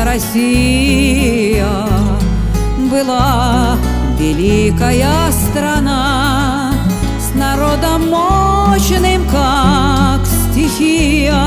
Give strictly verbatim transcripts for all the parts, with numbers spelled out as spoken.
Державная Россия была великая страна, с народом мощным, как стихия,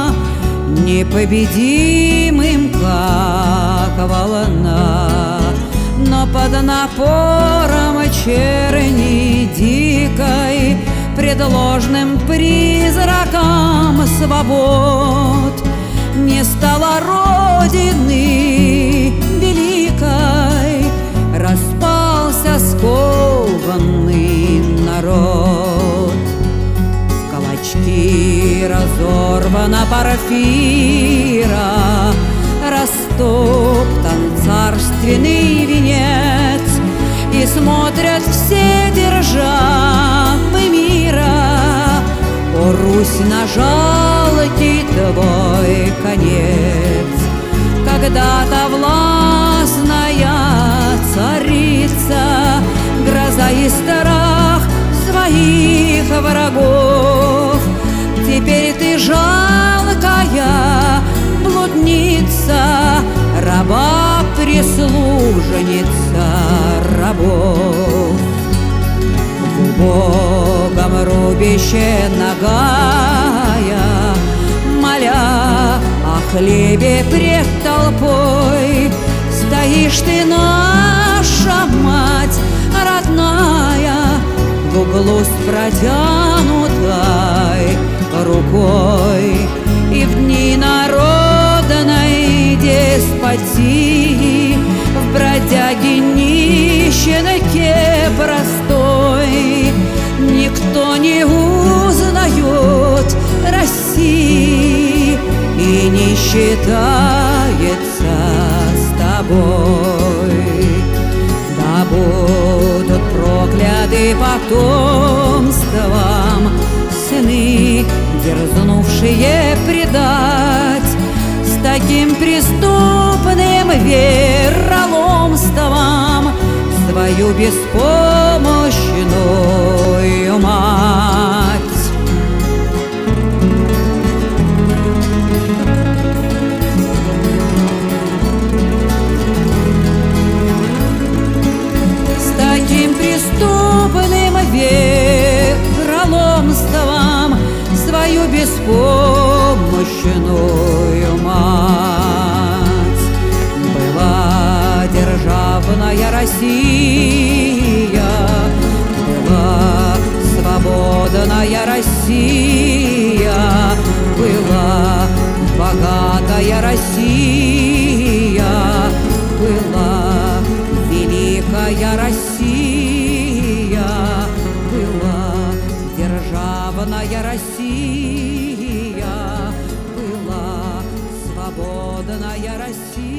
непобедимым, как волна. Но под напором черни дикой, предложным призракам свобод, не стало Родины великой, распался скованный народ. В клочки разорвана Порфира, растоптан царственный венец, и смотрят все державы мира: о, Русь, на жалкий твой конец! Когда-то властная царица, гроза и страх своих врагов, теперь ты жалкая блудница, раба-прислужница рабов. В убогом рубище нагая, моля о хлебе пред толпой, стоишь ты, наша мать родная, в углу с протянутой рукой. И в дни народной деспотии, в бродяге нищенке простой, никто не узнает России и не считается с тобой. Да будут прокляты потомством сыны, дерзнувшие предать с таким преступным вероломством свою беспомощную мать. С таким преступным вероломством свою беспомощную мать. Была державная Россия, была свободная Россия, была богатая Россия, была великая Россия, была державная Россия, была свободная Россия.